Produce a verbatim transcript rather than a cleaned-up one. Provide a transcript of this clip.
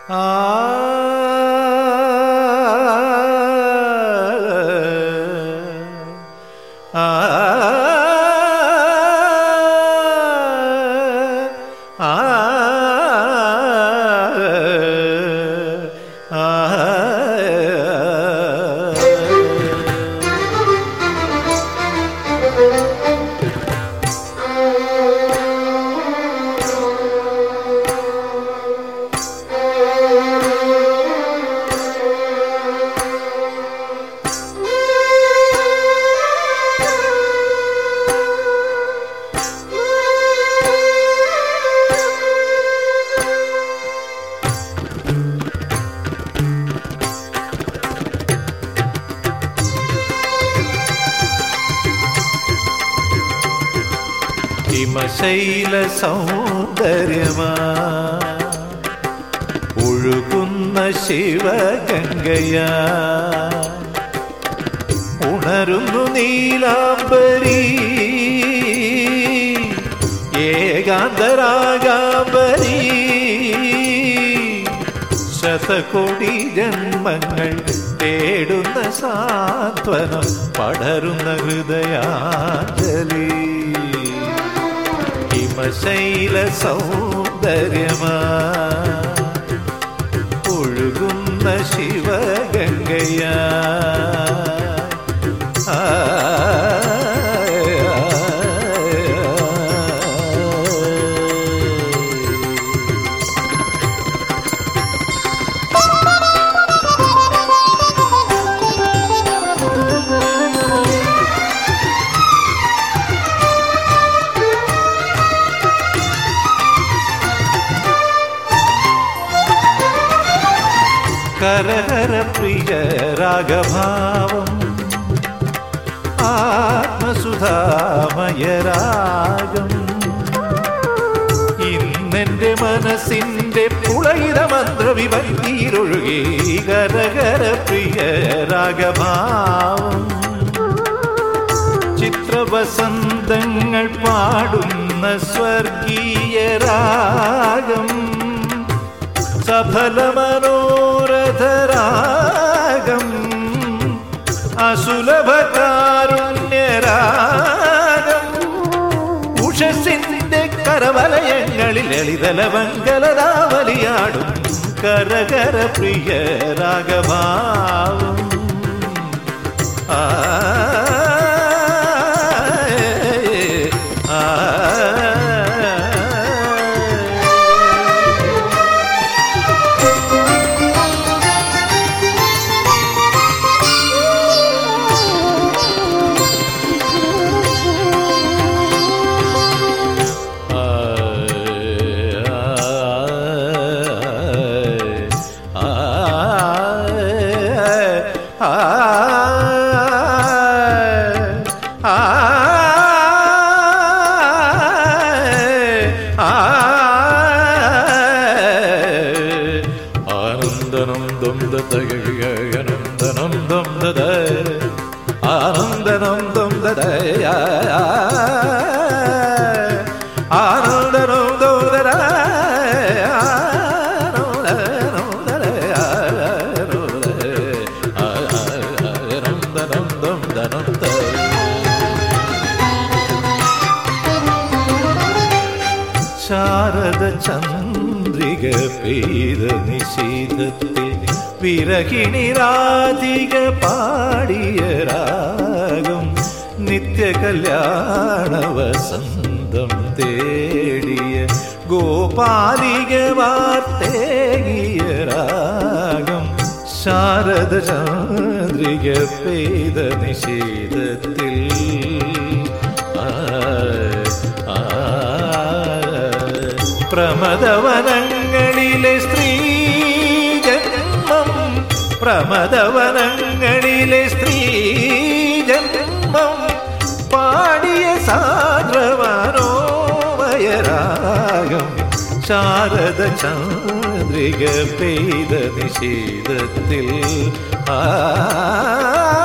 ആ ആ ഹിമശൈല സൗന്ദര്യമാ ഒഴുകുന്ന ശിവഗംഗയാ ഉണരുന്നു നീലാംബരി ഏകാന്തരാഗാംബരി ശതകോടി ജന്മങ്ങൾ തേടുന്ന സാന്ത്വനം പടരുന്ന ഹൃദയാഞ്ജലി ഹിമശൈല സൗന്ദര്യമാ ഒഴുകുന്ന ശിവഗംഗയാ ആ കരഹര പ്രിയ രാഗഭാവം ആത്മസുധാമയരാഗം ഇന്നെന്റെ മനസ്സിന്റെ പുളയിത മന്ത്രവിഭക്തിയിലൊഴുകി കരഹര പ്രിയ രാഗഭാവം ചിത്രവസന്തങ്ങൾ പാടുന്ന സ്വർഗീയ രാഗം സഫലമനോരഥരാഗം അസുലഭകാരുണ്യരാഗം ഉഷസിന്റെ കരവലയങ്ങളിൽ ലളിതലമംഗലരാവലിയാടും കരകര പ്രിയ രാഗഭാവം ആ ആനന്ദനം ദം ദനന്ദനം ദം ദദ ആനന്ദനം ദം ദദ ആനന്ദനം ദം ദദ ആനന്ദനം ദം ദനം ദ ശാരദ ചന്ദ്രിക പെയ്ത നിശീതത്തിൽ വിരഹിണി രാധിക പാടിയ രാഗം നിത്യകല്യാണ വസന്തം തേടിയ ഗോപാലിക വാർത്തേകിയ രാഗം ശാരദ ചന്ദ്രിക പെയ്ത നിശീതത്തിൽ പ്രമദവനങ്ങളിലെ സ്ത്രീ ജന്മം പ്രമദവനങ്ങളിലെ സ്ത്രീ ജന്മം പാടിയ സാന്ദ്രവനോമയരാഗം ശാരദ ചന്ദ്രിക പെയ്ത നിശീതത്തിൽ ആ